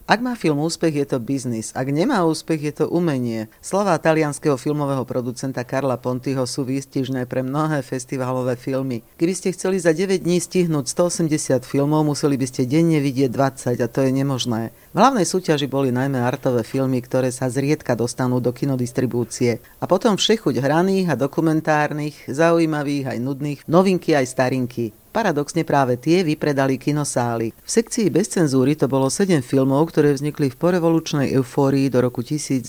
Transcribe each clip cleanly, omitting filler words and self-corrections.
Ak má film úspech, je to biznis. Ak nemá úspech, je to umenie. Slová talianskeho filmového producenta Carla Pontiho sú výstižné pre mnohé festiválové filmy. Keby ste chceli za 9 dní stihnúť 180 filmov, museli by ste denne vidieť 20 a to je nemožné. V hlavnej súťaži boli najmä artové filmy, ktoré sa zriedka dostanú do kinodistribúcie. A potom všechuť hraných a dokumentárnych, zaujímavých aj nudných, novinky aj starinky. Paradoxne práve tie vypredali kinosály. V sekcii bez cenzúry to bolo 7 filmov, ktoré vznikli v porevolučnej eufórii do roku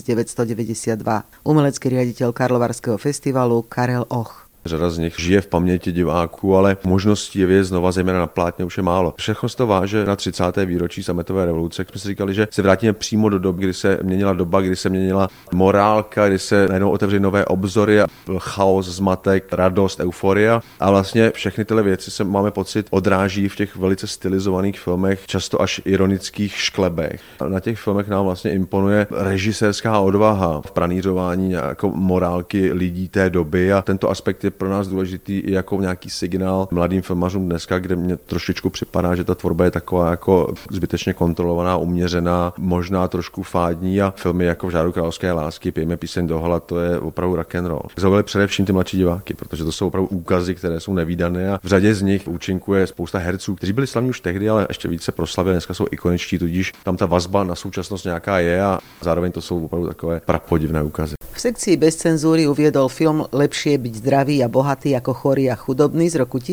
1992. Umelecký riaditeľ Karlovarského festivalu Karel Och. Řada z nich žije v paměti diváků, ale možností je vidět znova, zejména na plátně, už je málo. Všechno se to váže na 30. výročí sametové revoluce. Jsme si říkali, že se vrátíme přímo do doby, kdy se měnila doba, kdy se měnila morálka, kdy se najednou otevřely nové obzory, chaos, zmatek, radost, euforia. A vlastně všechny tyhle věci se, máme pocit, odráží v těch velice stylizovaných filmech, často až ironických šklebech. Na těch filmech nám vlastně imponuje režisérská odvaha v pranířování jako morálky lidí té doby a tento aspekt je pro nás důležitý i jako nějaký signál mladým filmařům dneska, kde mě trošičku připadá, že ta tvorba je taková jako zbytečně kontrolovaná, uměřená, možná trošku fádní a filmy jako V žáru královské lásky, Pějme píseň do hala, to je opravdu rock and roll. Zaujali především ty mladší diváky, protože to jsou opravdu úkazy, které jsou nevídané a v řadě z nich účinkuje spousta herců, kteří byli slavní už tehdy, ale ještě více proslavili, dneska jsou ikoničtí, tudíž tam ta vazba na současnost nějaká je a zároveň to jsou opravdu takové prapodivné úkazy. V sekcii bez cenzúry uviedol film Lepšie byť zdravý a bohatý ako chorý a chudobný z roku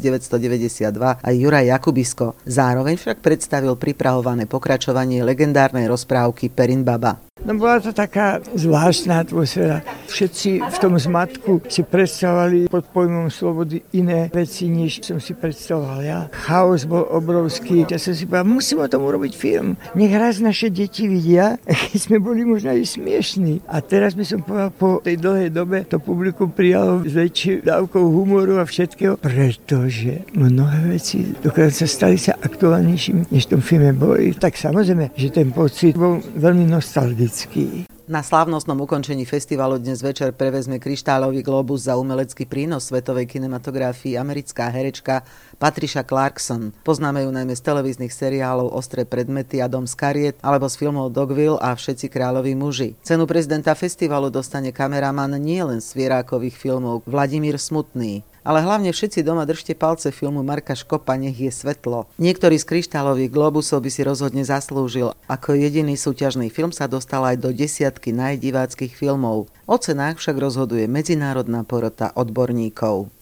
1992 aj Juraj Jakubisko. Zároveň však predstavil pripravované pokračovanie legendárnej rozprávky Perin baba. No bola to taká zvláštna atmosféra. Všetci v tom zmatku si predstavovali pod pojmom slobody iné veci, než som si predstavoval ja. Chaos bol obrovský. Ja som si povedal, musím o tom urobiť film. Nech raz naše deti vidia, keď sme boli možno aj smiešní. A teraz by som povedal, po tej dlhej dobe to publikum prijalo s väčšou dávkou humoru a všetkého, pretože mnohé veci dokonca stali sa aktuálnejšími, než v tom filme boli. Tak samozrejme, že ten pocit bol veľmi nostalgický. Na slávnostnom ukončení festivalu dnes večer prevezme kryštálový globus za umelecký prínos svetovej kinematografii americká herečka Patricia Clarkson. Poznáme ju najmä z televíznych seriálov Ostré predmety a Dom z kariet alebo z filmov Dogville a Všetci kráľoví muži. Cenu prezidenta festivalu dostane kameraman nielen z svierákových filmov Vladimír Smutný. Ale hlavne všetci doma držte palce filmu Marka Škopa Nech je svetlo. Niektorý z kryštálových globusov by si rozhodne zaslúžil. Ako jediný súťažný film sa dostal aj do 10 najdiváckych filmov. O cenách však rozhoduje medzinárodná porota odborníkov.